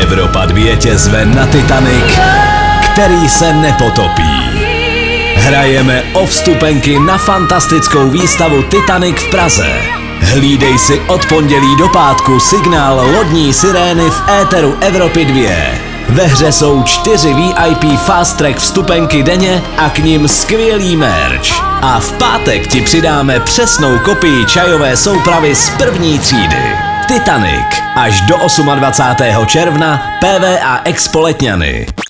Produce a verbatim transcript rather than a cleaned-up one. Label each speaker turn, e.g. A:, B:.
A: Evropa dva tě zve na Titanic, který se nepotopí. Hrajeme o vstupenky na fantastickou výstavu Titanic v Praze. Hlídej si od pondělí do pátku signál lodní sirény v éteru Evropy dva. Ve hře jsou čtyři V I P Fast Track vstupenky denně a k nim skvělý merch. A v pátek ti přidáme přesnou kopii čajové soupravy z první třídy. Titanic až do dvacátého osmého června P V A Expo Letňany.